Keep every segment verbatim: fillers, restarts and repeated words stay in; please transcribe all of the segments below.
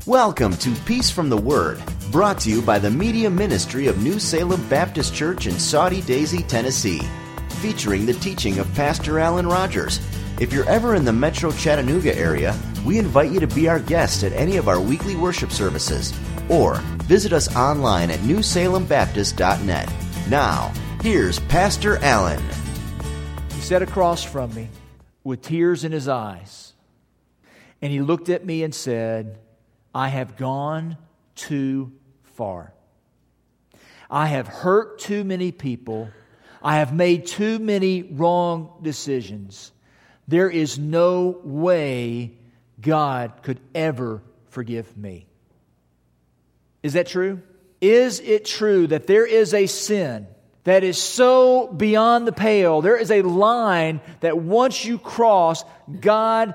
Welcome to Peace from the Word, brought to you by the Media Ministry of New Salem Baptist Church in Soddy Daisy, Tennessee, featuring the teaching of Pastor Alan Rogers. If you're ever in the Metro Chattanooga area, we invite you to be our guest at any of our weekly worship services, or visit us online at new salem baptist dot net. Now, here's Pastor Alan. He sat across from me with tears in his eyes, and he looked at me and said, I have gone too far. I have hurt too many people. I have made too many wrong decisions. There is no way God could ever forgive me. Is that true? Is it true that there is a sin that is so beyond the pale? There is a line that once you cross, God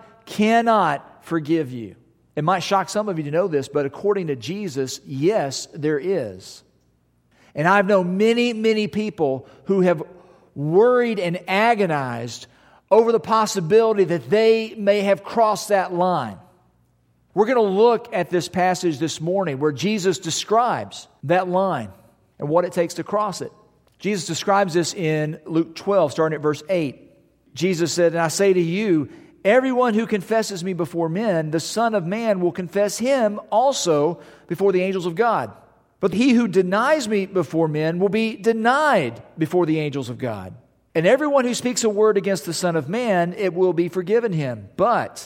cannot forgive you. It might shock some of you to know this, but according to Jesus, yes, there is. And I've known many, many people who have worried and agonized over the possibility that they may have crossed that line. We're going to look at this passage this morning where Jesus describes that line and what it takes to cross it. Jesus describes this in Luke twelve, starting at verse eight. Jesus said, and I say to you, everyone who confesses me before men, the Son of Man will confess him also before the angels of God. But he who denies me before men will be denied before the angels of God. And everyone who speaks a word against the Son of Man, it will be forgiven him. But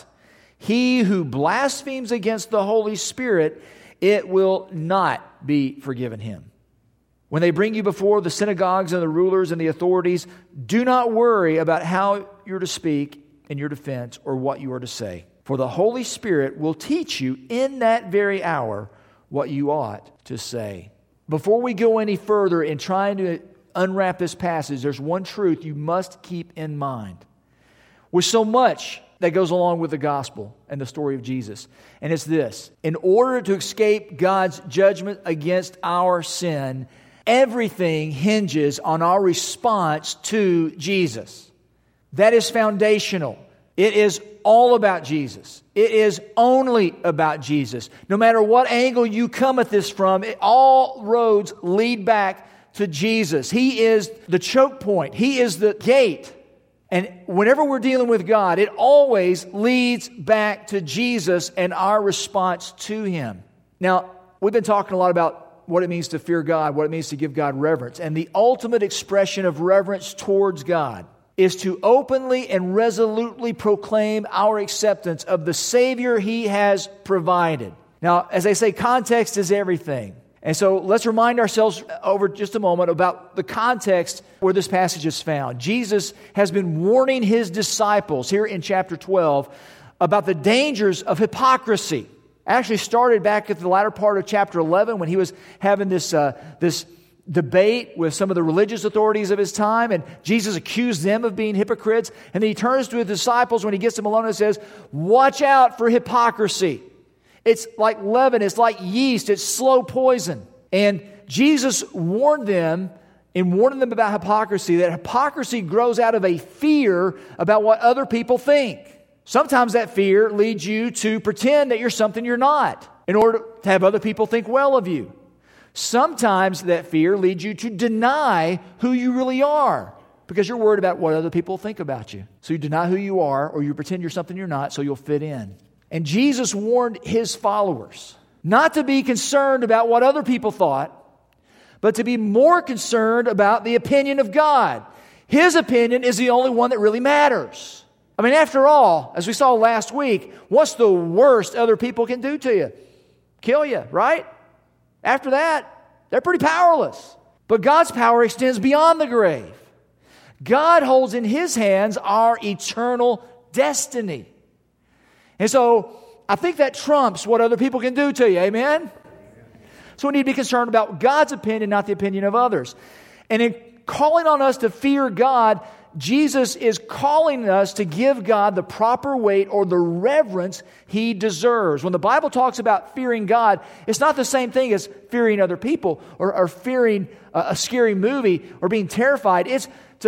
he who blasphemes against the Holy Spirit, it will not be forgiven him. When they bring you before the synagogues and the rulers and the authorities, do not worry about how you're to speak in your defense or what you are to say. For the Holy Spirit will teach you in that very hour what you ought to say. Before we go any further in trying to unwrap this passage, there's one truth you must keep in mind. With so much that goes along with the gospel and the story of Jesus, and it's this: in order to escape God's judgment against our sin, everything hinges on our response to Jesus. That is foundational. It is all about Jesus. It is only about Jesus. No matter what angle you come at this from, it, all roads lead back to Jesus. He is the choke point. He is the gate. And whenever we're dealing with God, it always leads back to Jesus and our response to Him. Now, we've been talking a lot about what it means to fear God, what it means to give God reverence. And the ultimate expression of reverence towards God is to openly and resolutely proclaim our acceptance of the Savior He has provided. Now, as I say, context is everything. And so let's remind ourselves over just a moment about the context where this passage is found. Jesus has been warning His disciples here in chapter twelve about the dangers of hypocrisy. Actually started back at the latter part of chapter eleven when He was having this uh, this debate with some of the religious authorities of His time, and Jesus accused them of being hypocrites. And then He turns to His disciples when He gets them alone and says, watch out for hypocrisy. It's like leaven, it's like yeast, it's slow poison. And Jesus warned them in warning them about hypocrisy, that hypocrisy grows out of a fear about what other people think. Sometimes that fear leads you to pretend that you're something you're not in order to have other people think well of you. Sometimes that fear leads you to deny who you really are because you're worried about what other people think about you. So you deny who you are, or you pretend you're something you're not so you'll fit in. And Jesus warned His followers not to be concerned about what other people thought, but to be more concerned about the opinion of God. His opinion is the only one that really matters. I mean, after all, as we saw last week, what's the worst other people can do to you? Kill you, right? After that, they're pretty powerless. But God's power extends beyond the grave. God holds in His hands our eternal destiny. And so, I think that trumps what other people can do to you. Amen? So we need to be concerned about God's opinion, not the opinion of others. And in calling on us to fear God, Jesus is calling us to give God the proper weight or the reverence He deserves. When the Bible talks about fearing God, it's not the same thing as fearing other people or, or fearing a, a scary movie or being terrified. It's to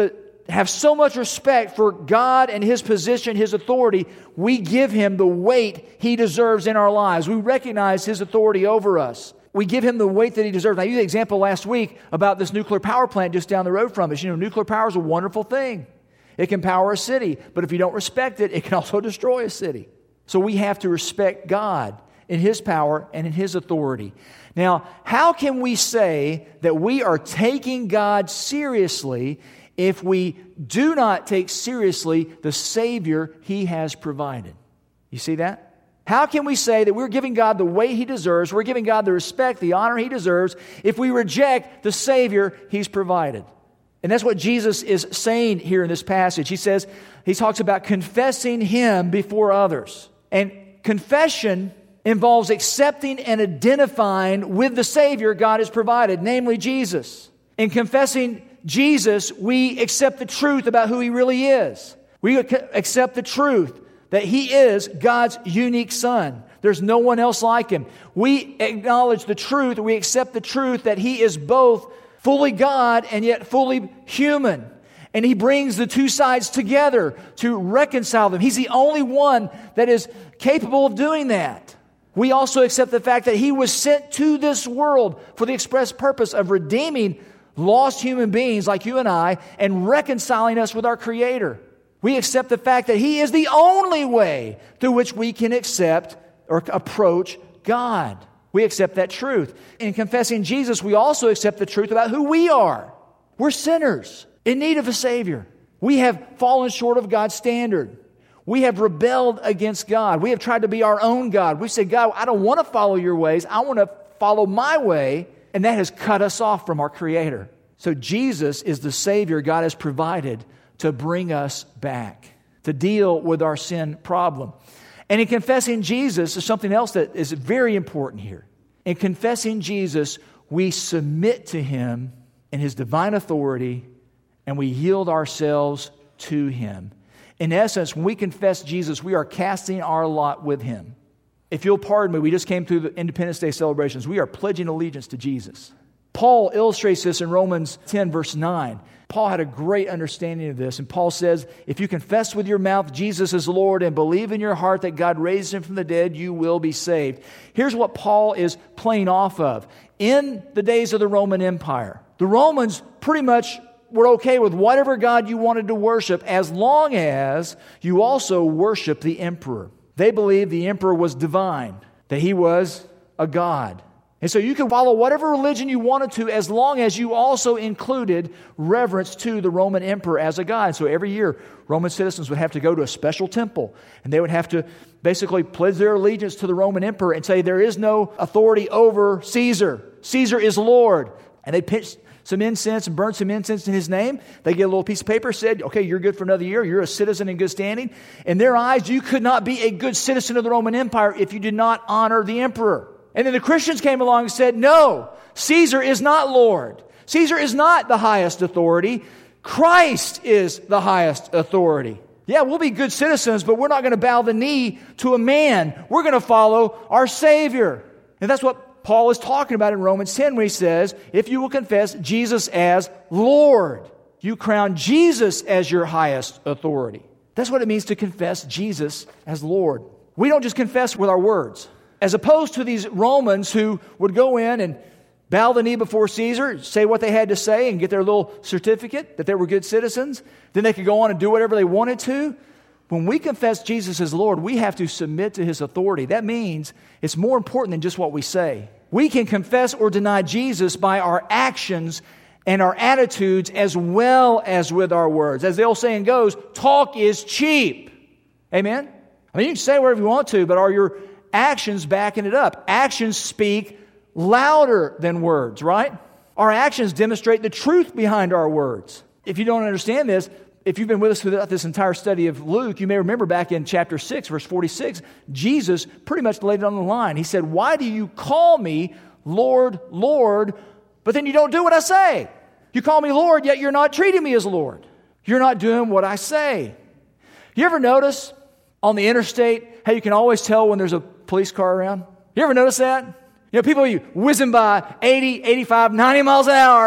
have so much respect for God and His position, His authority, we give Him the weight He deserves in our lives. We recognize His authority over us. We give Him the weight that He deserves. I used the example last week about this nuclear power plant just down the road from us. You know, nuclear power is a wonderful thing. It can power a city, but if you don't respect it, it can also destroy a city. So we have to respect God in His power and in His authority. Now, how can we say that we are taking God seriously if we do not take seriously the Savior He has provided? You see that? How can we say that we're giving God the weight He deserves, we're giving God the respect, the honor He deserves, if we reject the Savior He's provided? And that's what Jesus is saying here in this passage. He says, He talks about confessing Him before others. And confession involves accepting and identifying with the Savior God has provided, namely Jesus. In confessing Jesus, we accept the truth about who He really is. We accept the truth that He is God's unique Son. There's no one else like Him. We acknowledge the truth, we accept the truth that He is both fully God and yet fully human. And He brings the two sides together to reconcile them. He's the only one that is capable of doing that. We also accept the fact that He was sent to this world for the express purpose of redeeming lost human beings like you and I and reconciling us with our Creator. We accept the fact that He is the only way through which we can accept or approach God. We accept that truth. In confessing Jesus, we also accept the truth about who we are. We're sinners in need of a Savior. We have fallen short of God's standard. We have rebelled against God. We have tried to be our own God. We say, God, I don't want to follow your ways. I want to follow my way. And that has cut us off from our Creator. So Jesus is the Savior God has provided to bring us back, to deal with our sin problem. And in confessing Jesus, there's something else that is very important here. In confessing Jesus, we submit to Him in His divine authority, and we yield ourselves to Him. In essence, when we confess Jesus, we are casting our lot with Him. If you'll pardon me, we just came through the Independence Day celebrations. We are pledging allegiance to Jesus. Paul illustrates this in Romans ten, verse nine. Paul had a great understanding of this. And Paul says, if you confess with your mouth Jesus is Lord and believe in your heart that God raised Him from the dead, you will be saved. Here's what Paul is playing off of. In the days of the Roman Empire, the Romans pretty much were okay with whatever God you wanted to worship as long as you also worship the emperor. They believed the emperor was divine, that he was a god. And so you could follow whatever religion you wanted to as long as you also included reverence to the Roman emperor as a god. So every year, Roman citizens would have to go to a special temple, and they would have to basically pledge their allegiance to the Roman emperor and say, there is no authority over Caesar. Caesar is Lord. And they pitch some incense and burn some incense in His name. They get a little piece of paper, said, okay, you're good for another year. You're a citizen in good standing. In their eyes, you could not be a good citizen of the Roman Empire if you did not honor the emperor. And then the Christians came along and said, no, Caesar is not Lord. Caesar is not the highest authority. Christ is the highest authority. Yeah, we'll be good citizens, but we're not going to bow the knee to a man. We're going to follow our Savior. And that's what Paul is talking about in Romans ten when he says, if you will confess Jesus as Lord, you crown Jesus as your highest authority. That's what it means to confess Jesus as Lord. We don't just confess with our words. As opposed to these Romans who would go in and bow the knee before Caesar, say what they had to say, and get their little certificate that they were good citizens. Then they could go on and do whatever they wanted to. When we confess Jesus as Lord, we have to submit to His authority. That means it's more important than just what we say. We can confess or deny Jesus by our actions and our attitudes as well as with our words. As the old saying goes, talk is cheap. Amen? I mean, you can say whatever you want to, but are your actions backing it up? Actions speak louder than words, right? Our actions demonstrate the truth behind our words. If you don't understand this, if you've been with us throughout this entire study of Luke, you may remember back in chapter six, verse forty-six, Jesus pretty much laid it on the line. He said, why do you call me Lord, Lord, but then you don't do what I say? You call me Lord, yet you're not treating me as Lord. You're not doing what I say. You ever notice on the interstate how you can always tell when there's a police car around? You ever notice that? You know, people are whizzing by eighty, eighty-five, ninety miles an hour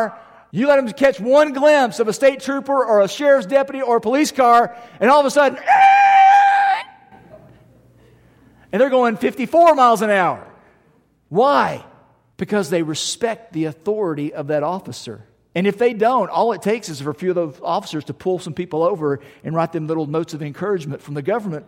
You let them catch one glimpse of a state trooper or a sheriff's deputy or a police car, and all of a sudden, and they're going fifty-four miles an hour. Why? Because they respect the authority of that officer. And if they don't, all it takes is for a few of those officers to pull some people over and write them little notes of encouragement from the government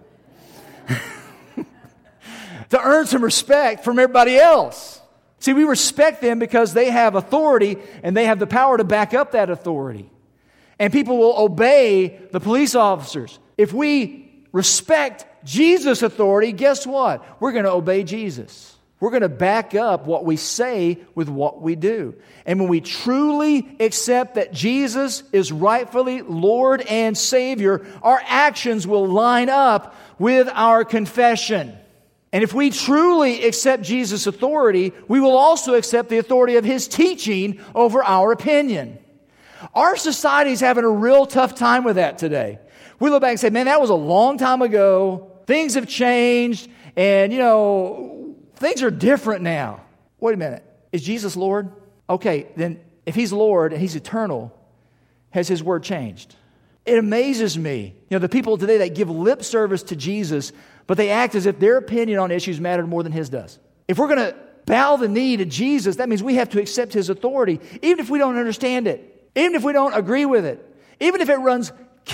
to earn some respect from everybody else. See, we respect them because they have authority and they have the power to back up that authority. And people will obey the police officers. If we respect Jesus' authority, guess what? We're going to obey Jesus. We're going to back up what we say with what we do. And when we truly accept that Jesus is rightfully Lord and Savior, our actions will line up with our confession. And if we truly accept Jesus' authority, we will also accept the authority of His teaching over our opinion. Our society is having a real tough time with that today. We look back and say, man, that was a long time ago. Things have changed. And, you know, things are different now. Wait a minute. Is Jesus Lord? Okay, then if He's Lord and He's eternal, has His word changed? It amazes me. You know, the people today that give lip service to Jesus, but they act as if their opinion on issues mattered more than His does. If we're going to bow the knee to Jesus, that means we have to accept His authority, even if we don't understand it, even if we don't agree with it, even if it runs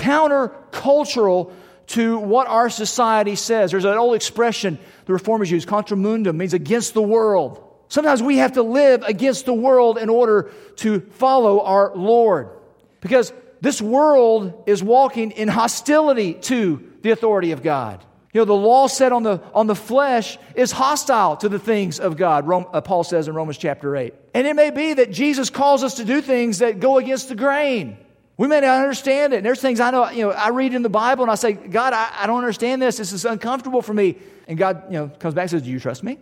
counter-cultural to what our society says. There's an old expression the Reformers use, contra mundum, means against the world. Sometimes we have to live against the world in order to follow our Lord. Because this world is walking in hostility to the authority of God. You know, the law set on the on the flesh is hostile to the things of God, Rome, uh, Paul says in Romans chapter eight. And it may be that Jesus calls us to do things that go against the grain. We may not understand it. And there's things I know, you know, I read in the Bible and I say, God, I, I don't understand this. This is uncomfortable for me. And God, you know, comes back and says, do you trust me?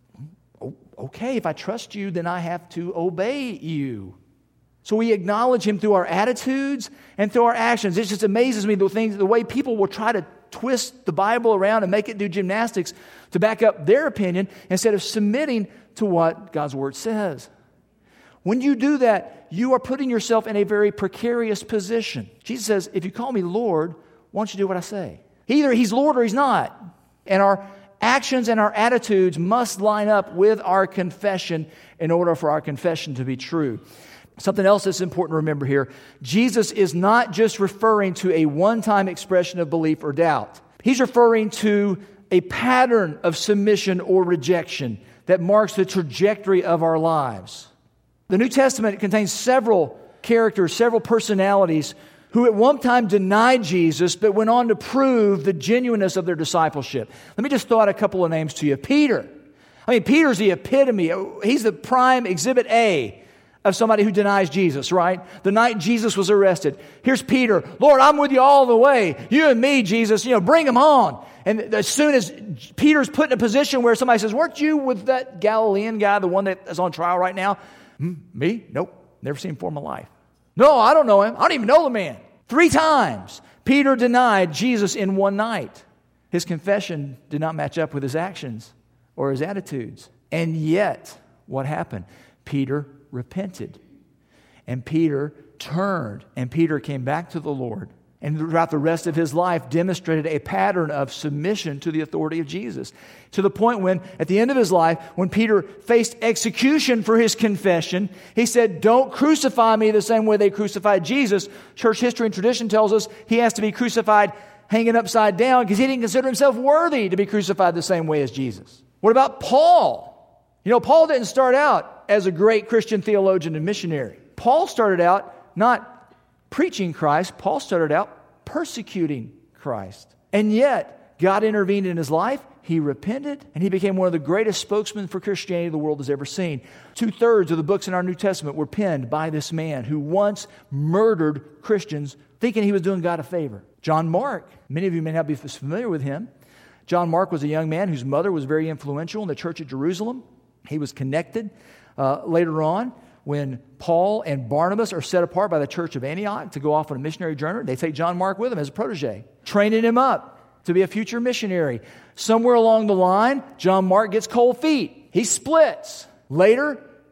Oh, okay, if I trust you, then I have to obey you. So we acknowledge Him through our attitudes and through our actions. It just amazes me the things, the way people will try to twist the Bible around and make it do gymnastics to back up their opinion instead of submitting to what God's Word says. When you do that, you are putting yourself in a very precarious position. Jesus says, if you call me Lord, why don't you do what I say? Either He's Lord or He's not. And our actions and our attitudes must line up with our confession in order for our confession to be true. Something else that's important to remember here, Jesus is not just referring to a one-time expression of belief or doubt. He's referring to a pattern of submission or rejection that marks the trajectory of our lives. The New Testament contains several characters, several personalities who at one time denied Jesus but went on to prove the genuineness of their discipleship. Let me just throw out a couple of names to you. Peter. I mean, Peter's the epitome. He's the prime exhibit A of somebody who denies Jesus, right? The night Jesus was arrested. Here's Peter. Lord, I'm with you all the way. You and me, Jesus, you know, bring him on. And as soon as Peter's put in a position where somebody says, weren't you with that Galilean guy, the one that is on trial right now? Hmm, me? Nope. Never seen him before in my life. No, I don't know him. I don't even know the man. Three times Peter denied Jesus in one night. His confession did not match up with his actions or his attitudes. And yet, what happened? Peter repented. And Peter turned. And Peter came back to the Lord. And throughout the rest of his life demonstrated a pattern of submission to the authority of Jesus. To the point when, at the end of his life, when Peter faced execution for his confession, he said, don't crucify me the same way they crucified Jesus. Church history and tradition tells us he has to be crucified hanging upside down because he didn't consider himself worthy to be crucified the same way as Jesus. What about Paul? You know, Paul didn't start out as a great Christian theologian and missionary. Paul started out not preaching Christ. Paul started out persecuting Christ. And yet, God intervened in his life. He repented, and he became one of the greatest spokesmen for Christianity the world has ever seen. Two-thirds of the books in our New Testament were penned by this man who once murdered Christians thinking he was doing God a favor. John Mark, many of you may not be familiar with him. John Mark was a young man whose mother was very influential in the church at Jerusalem. He was connected uh, later on when Paul and Barnabas are set apart by the church of Antioch to go off on a missionary journey. They take John Mark with them as a protege, training him up to be a future missionary. Somewhere along the line, John Mark gets cold feet. He splits. Later,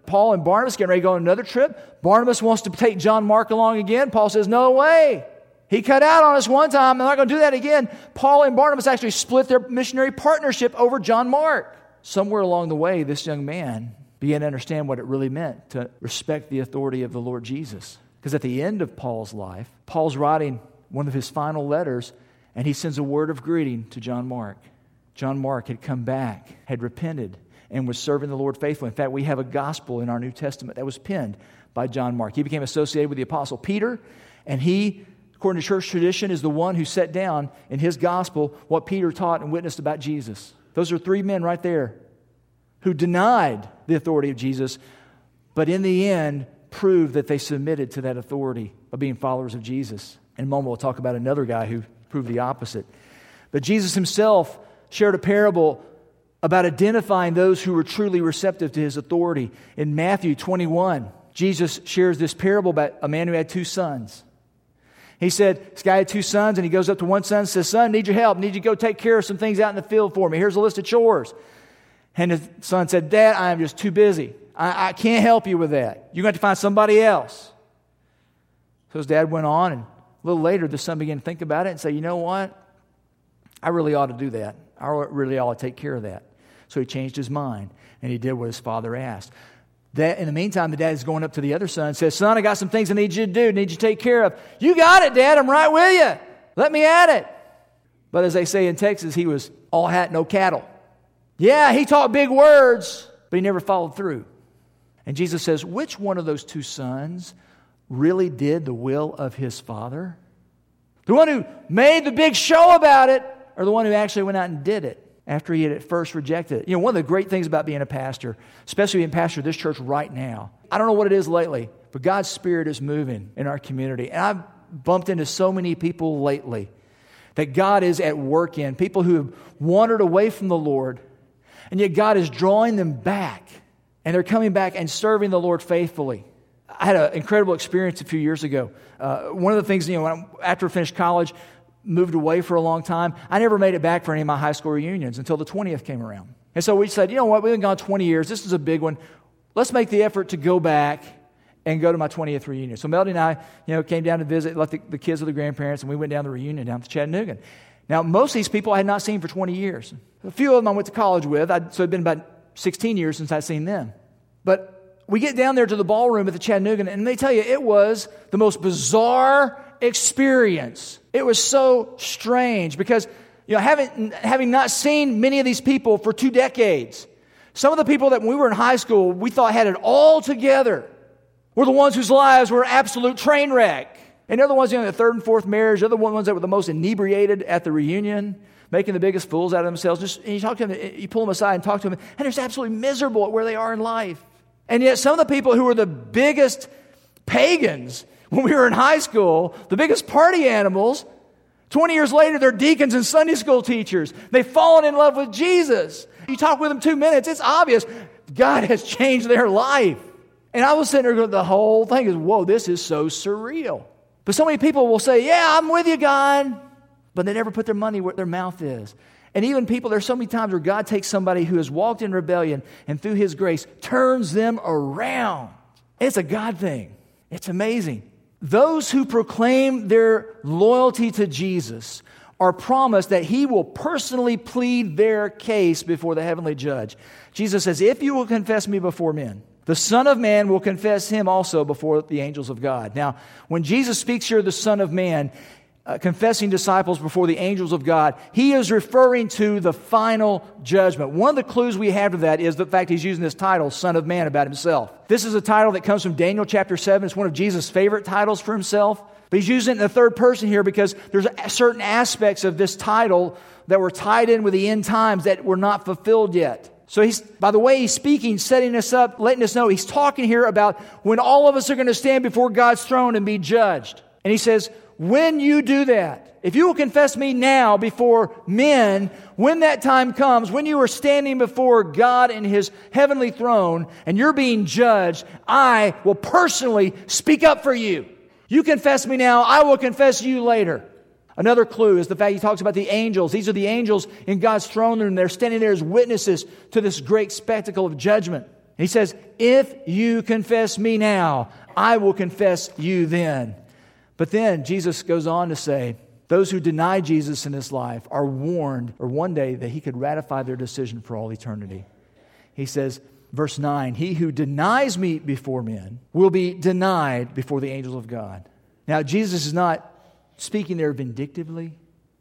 Paul and Barnabas getting ready to go on another trip. Barnabas wants to take John Mark along again. Paul says, no way. He cut out on us one time. I'm not going to do that again. Paul and Barnabas actually split their missionary partnership over John Mark. Somewhere along the way, this young man began to understand what it really meant to respect the authority of the Lord Jesus. Because at the end of Paul's life, Paul's writing one of his final letters, and he sends a word of greeting to John Mark. John Mark had come back, had repented, and was serving the Lord faithfully. In fact, we have a gospel in our New Testament that was penned by John Mark. He became associated with the Apostle Peter, and he, according to church tradition, is the one who set down in his gospel what Peter taught and witnessed about Jesus. Those are three men right there who denied the authority of Jesus, but in the end proved that they submitted to that authority of being followers of Jesus. In a moment, we'll talk about another guy who proved the opposite. But Jesus himself shared a parable about identifying those who were truly receptive to his authority. In Matthew twenty-one, Jesus shares this parable about a man who had two sons. He said, this guy had two sons, and he goes up to one son and says, son, I need your help. I need you to go take care of some things out in the field for me. Here's a list of chores. And the son said, Dad, I am just too busy. I, I can't help you with that. You're going to have to find somebody else. So his dad went on, and a little later, the son began to think about it and say, you know what? I really ought to do that. I really ought to take care of that. So he changed his mind, and he did what his father asked. That, in the meantime, the dad is going up to the other son and says, son, I got some things I need you to do, need you to take care of. You got it, Dad. I'm right with you. Let me at it. But as they say in Texas, he was all hat, no cattle. Yeah, he talked big words, but he never followed through. And Jesus says, which one of those two sons really did the will of his father? The one who made the big show about it, or the one who actually went out and did it after he had at first rejected it? You know, one of the great things about being a pastor, especially being pastor of this church right now, I don't know what it is lately, but God's Spirit is moving in our community. And I've bumped into so many people lately that God is at work in, people who have wandered away from the Lord, and yet God is drawing them back, and they're coming back and serving the Lord faithfully. I had an incredible experience a few years ago. Uh, one of the things, you know, when I, after I finished college, moved away for a long time, I never made it back for any of my high school reunions until the twentieth came around. And so we said, you know what, we've been gone twenty years. This is a big one. Let's make the effort to go back and go to my twentieth reunion. So Melody and I, you know, came down to visit, left the, the kids with the grandparents, and we went down to the reunion down to Chattanooga. Now, most of these people I had not seen for twenty years. A few of them I went to college with, I'd, so it had been about sixteen years since I'd seen them. But we get down there to the ballroom at the Chattanooga, and they tell you it was the most bizarre experience. It was so strange because, you know, having, having not seen many of these people for two decades, some of the people that when we were in high school, we thought had it all together were the ones whose lives were an absolute train wreck. And they're the ones, you know, in the third and fourth marriage, they're the ones that were the most inebriated at the reunion, making the biggest fools out of themselves. Just, and you talk to them, you pull them aside and talk to them, and they're just absolutely miserable at where they are in life. And yet some of the people who were the biggest pagans when we were in high school, the biggest party animals, twenty years later, they're deacons and Sunday school teachers. They've fallen in love with Jesus. You talk with them two minutes, it's obvious God has changed their life. And I was sitting there going, the whole thing is, whoa, this is so surreal. But so many people will say, yeah, I'm with you, God. But they never put their money where their mouth is. And even people, there's so many times where God takes somebody who has walked in rebellion and through His grace turns them around. It's a God thing. It's amazing. Those who proclaim their loyalty to Jesus are promised that He will personally plead their case before the heavenly judge. Jesus says, if you will confess me before men, the Son of Man will confess Him also before the angels of God. Now, when Jesus speaks here of the Son of Man, uh, confessing disciples before the angels of God, He is referring to the final judgment. One of the clues we have to that is the fact He's using this title, Son of Man, about Himself. This is a title that comes from Daniel chapter seven. It's one of Jesus' favorite titles for Himself. But He's using it in the third person here because there's certain aspects of this title that were tied in with the end times that were not fulfilled yet. So he's, by the way he's speaking, setting us up, letting us know, he's talking here about when all of us are going to stand before God's throne and be judged. And he says, when you do that, if you will confess me now before men, when that time comes, when you are standing before God in His heavenly throne and you're being judged, I will personally speak up for you. You confess me now, I will confess you later. Another clue is the fact He talks about the angels. These are the angels in God's throne room. They're standing there as witnesses to this great spectacle of judgment. He says, if you confess me now, I will confess you then. But then Jesus goes on to say, those who deny Jesus in this life are warned, or one day, that he could ratify their decision for all eternity. He says, verse nine, he who denies me before men will be denied before the angels of God. Now, Jesus is not speaking there vindictively.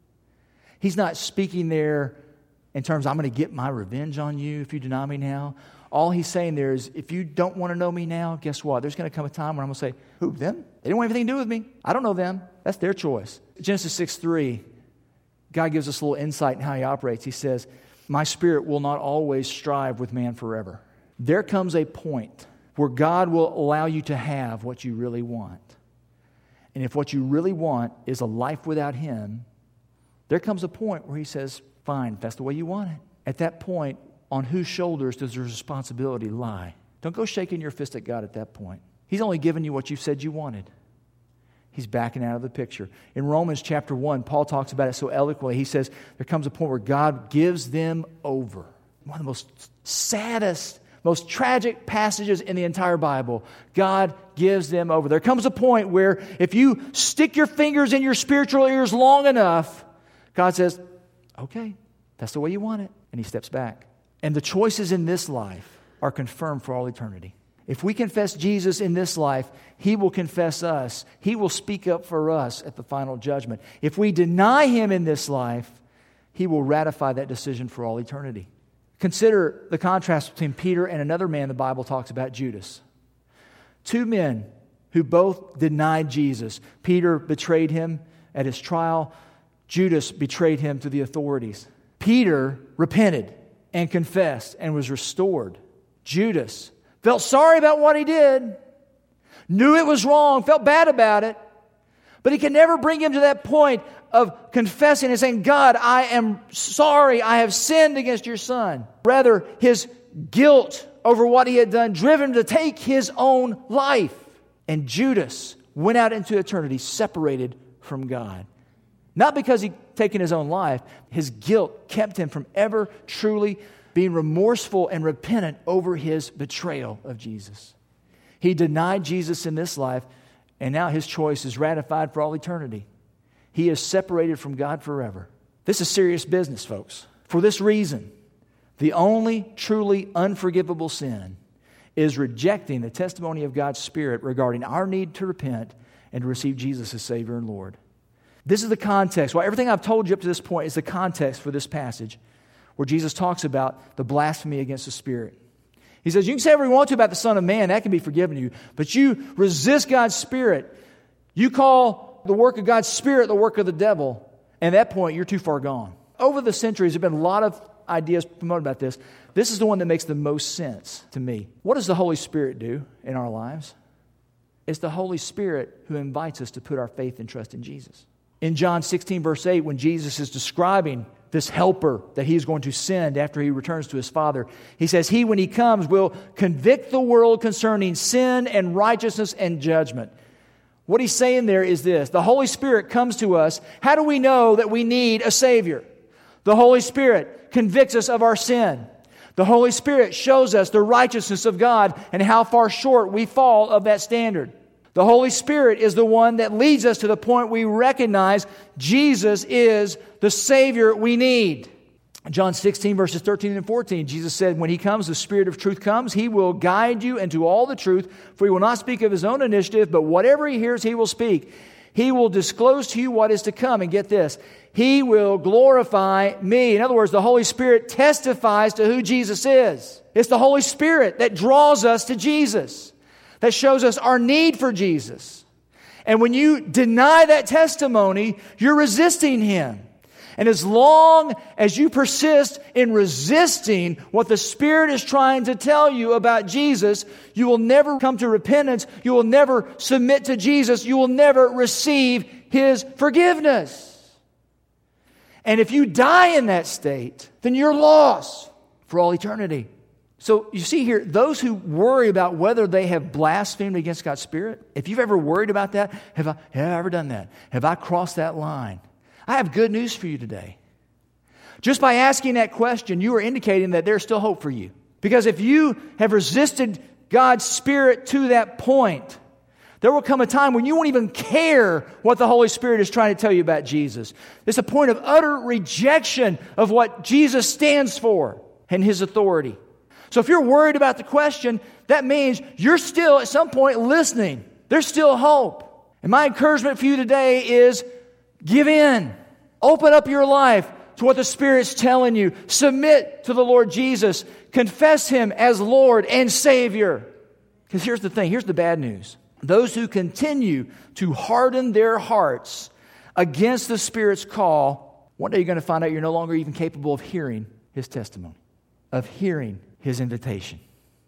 He's not speaking there in terms, I'm going to get my revenge on you if you deny me now. All he's saying there is, if you don't want to know me now, guess what? There's going to come a time when I'm going to say, who, them? They didn't want anything to do with me. I don't know them. That's their choice. Genesis six three, God gives us a little insight in how he operates. He says, my spirit will not always strive with man forever. There comes a point where God will allow you to have what you really want. And if what you really want is a life without him, there comes a point where he says, fine, if that's the way you want it. At that point, on whose shoulders does the responsibility lie? Don't go shaking your fist at God at that point. He's only given you what you said you wanted. He's backing out of the picture. In Romans chapter one, Paul talks about it so eloquently. He says there comes a point where God gives them over. One of the most saddest, most tragic passages in the entire Bible. God gives them over. There comes a point where if you stick your fingers in your spiritual ears long enough, God says, okay, that's the way you want it. And he steps back. And the choices in this life are confirmed for all eternity. If we confess Jesus in this life, he will confess us. He will speak up for us at the final judgment. If we deny him in this life, he will ratify that decision for all eternity. Consider the contrast between Peter and another man the Bible talks about, Judas. Two men who both denied Jesus. Peter betrayed him at his trial. Judas betrayed him to the authorities. Peter repented and confessed and was restored. Judas felt sorry about what he did, knew it was wrong, felt bad about it, but he could never bring him to that point of confessing and saying, God, I am sorry, I have sinned against your Son. Rather, his guilt over what he had done driven him to take his own life. And Judas went out into eternity separated from God. Not because he'd taken his own life. His guilt kept him from ever truly being remorseful and repentant over his betrayal of Jesus. He denied Jesus in this life, and now his choice is ratified for all eternity. He is separated from God forever. This is serious business, folks. For this reason, the only truly unforgivable sin is rejecting the testimony of God's Spirit regarding our need to repent and to receive Jesus as Savior and Lord. This is the context. Well, everything I've told you up to this point is the context for this passage where Jesus talks about the blasphemy against the Spirit. He says, you can say whatever you want to about the Son of Man, that can be forgiven you, but you resist God's Spirit. You call the work of God's Spirit the work of the devil, and at that point, you're too far gone. Over the centuries, there have been a lot of ideas promoted about this. This is the one that makes the most sense to me. What does the Holy Spirit do in our lives? It's the Holy Spirit who invites us to put our faith and trust in Jesus. In John sixteen, verse eight, when Jesus is describing this helper that he is going to send after he returns to his Father, he says, he, when he comes, will convict the world concerning sin and righteousness and judgment. What he's saying there is this: the Holy Spirit comes to us. How do we know that we need a Savior? The Holy Spirit convicts us of our sin. The Holy Spirit shows us the righteousness of God and how far short we fall of that standard. The Holy Spirit is the one that leads us to the point we recognize Jesus is the Savior we need. John sixteen, verses thirteen and fourteen, Jesus said, when He comes, the Spirit of truth comes, He will guide you into all the truth, for He will not speak of His own initiative, but whatever He hears, He will speak. He will disclose to you what is to come. And get this, He will glorify me. In other words, the Holy Spirit testifies to who Jesus is. It's the Holy Spirit that draws us to Jesus, that shows us our need for Jesus. And when you deny that testimony, you're resisting Him. And as long as you persist in resisting what the Spirit is trying to tell you about Jesus, you will never come to repentance. You will never submit to Jesus. You will never receive His forgiveness. And if you die in that state, then you're lost for all eternity. So you see here, those who worry about whether they have blasphemed against God's Spirit, if you've ever worried about that, have I, have I ever done that? Have I crossed that line? I have good news for you today. Just by asking that question, you are indicating that there's still hope for you. Because if you have resisted God's Spirit to that point, there will come a time when you won't even care what the Holy Spirit is trying to tell you about Jesus. It's a point of utter rejection of what Jesus stands for and His authority. So if you're worried about the question, that means you're still at some point listening. There's still hope. And my encouragement for you today is give in. Open up your life to what the Spirit's telling you. Submit to the Lord Jesus. Confess Him as Lord and Savior. Because here's the thing. Here's the bad news. Those who continue to harden their hearts against the Spirit's call, one day you're going to find out you're no longer even capable of hearing His testimony, of hearing His invitation.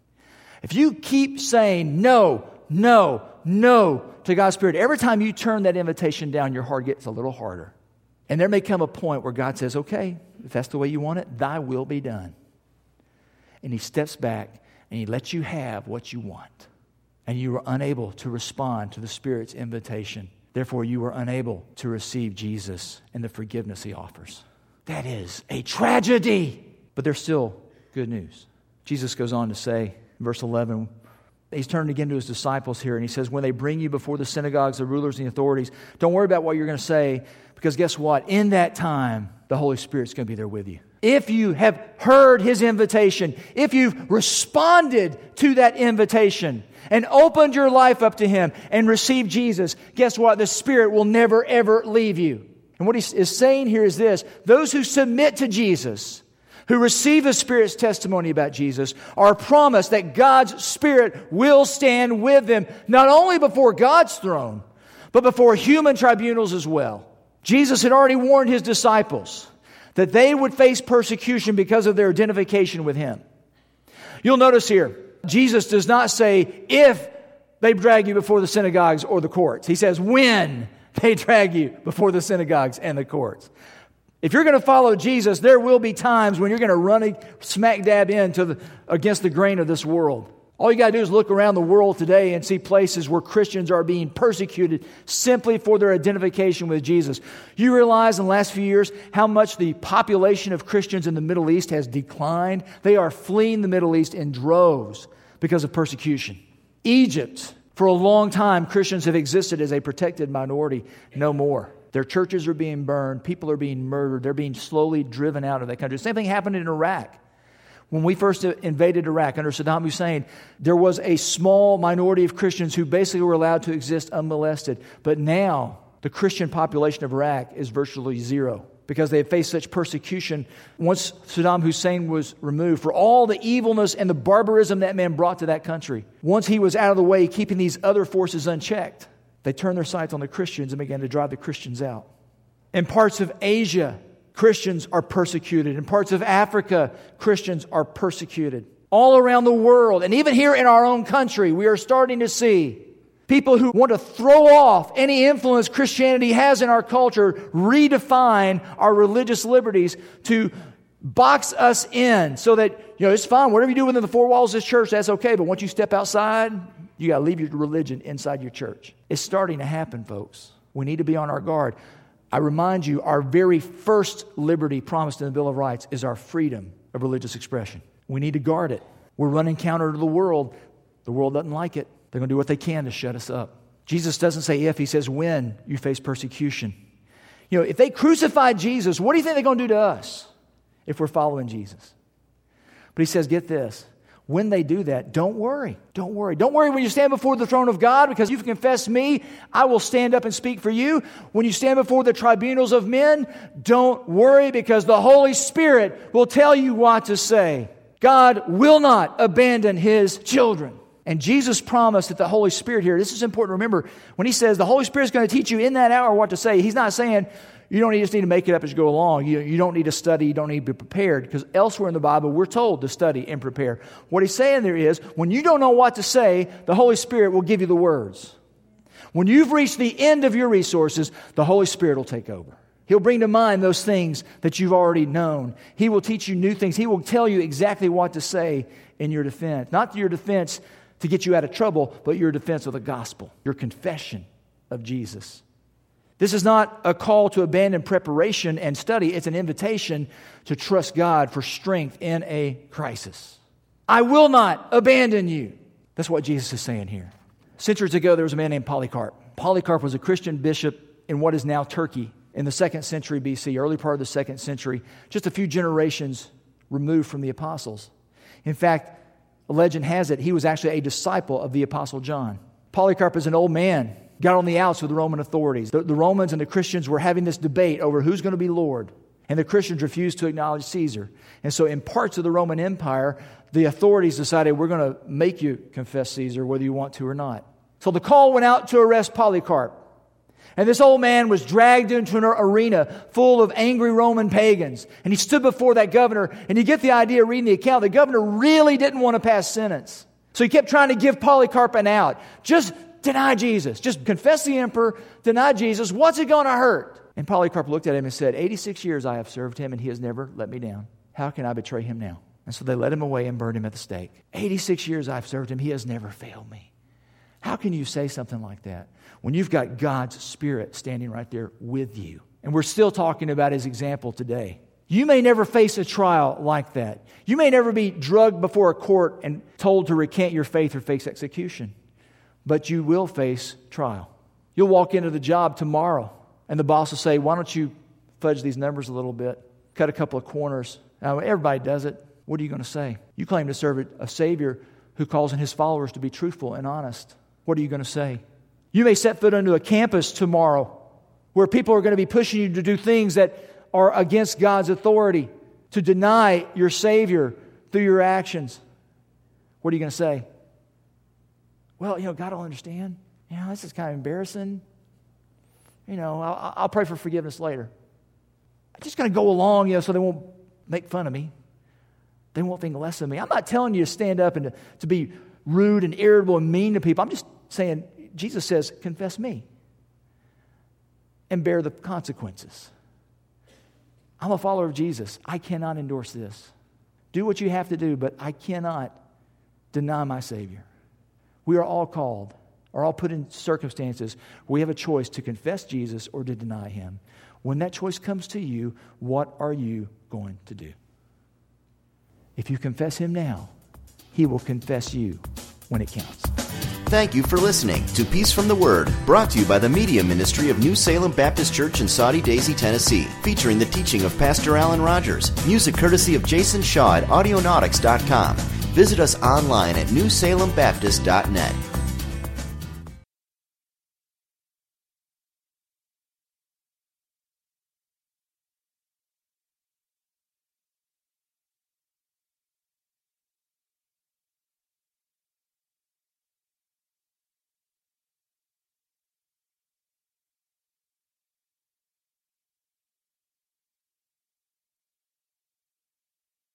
If you keep saying no, no, no to God's Spirit, every time you turn that invitation down, your heart gets a little harder. And there may come a point where God says, okay, if that's the way you want it, thy will be done. And He steps back and He lets you have what you want. And you were unable to respond to the Spirit's invitation. Therefore, you were unable to receive Jesus and the forgiveness He offers. That is a tragedy. But there's still good news. Jesus goes on to say, in verse eleven, He's turned again to His disciples here, and He says, when they bring you before the synagogues, the rulers and the authorities, don't worry about what you're going to say, because guess what? In that time, the Holy Spirit's going to be there with you. If you have heard His invitation, if you've responded to that invitation and opened your life up to Him and received Jesus, guess what? The Spirit will never, ever leave you. And what He is saying here is this: those who submit to Jesus, who receive the Spirit's testimony about Jesus, are promised that God's Spirit will stand with them, not only before God's throne, but before human tribunals as well. Jesus had already warned His disciples that they would face persecution because of their identification with Him. You'll notice here, Jesus does not say if they drag you before the synagogues or the courts. He says when they drag you before the synagogues and the courts. If you're going to follow Jesus, there will be times when you're going to run smack dab into the, against the grain of this world. All you got to do is look around the world today and see places where Christians are being persecuted simply for their identification with Jesus. You realize in the last few years how much the population of Christians in the Middle East has declined? They are fleeing the Middle East in droves because of persecution. Egypt, for a long time, Christians have existed as a protected minority. No more. Their churches are being burned. People are being murdered. They're being slowly driven out of that country. The same thing happened in Iraq. When we first invaded Iraq under Saddam Hussein, there was a small minority of Christians who basically were allowed to exist unmolested. But now, the Christian population of Iraq is virtually zero because they have faced such persecution once Saddam Hussein was removed for all the evilness and the barbarism that man brought to that country. Once he was out of the way, keeping these other forces unchecked, they turned their sights on the Christians and began to drive the Christians out. In parts of Asia, Christians are persecuted. In parts of Africa, Christians are persecuted. All around the world, and even here in our own country, we are starting to see people who want to throw off any influence Christianity has in our culture, redefine our religious liberties to box us in so that, you know, it's fine. Whatever you do within the four walls of this church, that's okay. But once you step outside, you got to leave your religion inside your church. It's starting to happen, folks. We need to be on our guard. I remind you, our very first liberty promised in the Bill of Rights is our freedom of religious expression. We need to guard it. We're running counter to the world. The world doesn't like it. They're going to do what they can to shut us up. Jesus doesn't say if, He says when you face persecution. You know, if they crucified Jesus, what do you think they're going to do to us if we're following Jesus? But He says, get this. When they do that, don't worry. Don't worry. Don't worry when you stand before the throne of God, because you've confessed me, I will stand up and speak for you. When you stand before the tribunals of men, don't worry, because the Holy Spirit will tell you what to say. God will not abandon His children. And Jesus promised that the Holy Spirit here, this is important to remember, when He says the Holy Spirit is going to teach you in that hour what to say, He's not saying you don't just need to make it up as you go along. You, you don't need to study. You don't need to be prepared. Because elsewhere in the Bible, we're told to study and prepare. What He's saying there is, when you don't know what to say, the Holy Spirit will give you the words. When you've reached the end of your resources, the Holy Spirit will take over. He'll bring to mind those things that you've already known. He will teach you new things. He will tell you exactly what to say in your defense. Not your defense to get you out of trouble, but your defense of the gospel, your confession of Jesus. This is not a call to abandon preparation and study. It's an invitation to trust God for strength in a crisis. I will not abandon you. That's what Jesus is saying here. Centuries ago, there was a man named Polycarp. Polycarp was a Christian bishop in what is now Turkey in the second century B C, early part of the second century, just a few generations removed from the apostles. In fact, a legend has it he was actually a disciple of the apostle John. Polycarp is an old man, got on the outs with the Roman authorities. The, the Romans and the Christians were having this debate over who's going to be Lord. And the Christians refused to acknowledge Caesar. And so in parts of the Roman Empire, the authorities decided, we're going to make you confess Caesar whether you want to or not. So the call went out to arrest Polycarp. And this old man was dragged into an arena full of angry Roman pagans. And he stood before that governor. And you get the idea reading the account. The governor really didn't want to pass sentence. So he kept trying to give Polycarp an out. Just deny Jesus. Just confess the emperor. Deny Jesus. What's it going to hurt? And Polycarp looked at him and said, eighty-six years I have served him and he has never let me down. How can I betray him now? And so they led him away and burned him at the stake. eighty-six years I've served him. He has never failed me. How can you say something like that when you've got God's Spirit standing right there with you? And we're still talking about his example today. You may never face a trial like that. You may never be drugged before a court and told to recant your faith or face execution. But you will face trial. You'll walk into the job tomorrow and the boss will say, why don't you fudge these numbers a little bit? Cut a couple of corners. Now, everybody does it. What are you going to say? You claim to serve a Savior who calls on his followers to be truthful and honest. What are you going to say? You may set foot onto a campus tomorrow where people are going to be pushing you to do things that are against God's authority, to deny your Savior through your actions. What are you going to say? Well, you know, God will understand. You know, this is kind of embarrassing. You know, I'll, I'll pray for forgiveness later. I'm just going to go along, you know, so they won't make fun of me. They won't think less of me. I'm not telling you to stand up and to, to be rude and irritable and mean to people. I'm just saying, Jesus says, confess me and bear the consequences. I'm a follower of Jesus. I cannot endorse this. Do what you have to do, but I cannot deny my Savior. We are all called, are all put in circumstances where we have a choice to confess Jesus or to deny him. When that choice comes to you, what are you going to do? If you confess him now, he will confess you when it counts. Thank you for listening to Peace from the Word, brought to you by the Media Ministry of New Salem Baptist Church in Soddy Daisy, Tennessee, featuring the teaching of Pastor Alan Rogers. Music courtesy of Jason Shaw at audionautics dot com. Visit us online at new salem baptist dot net.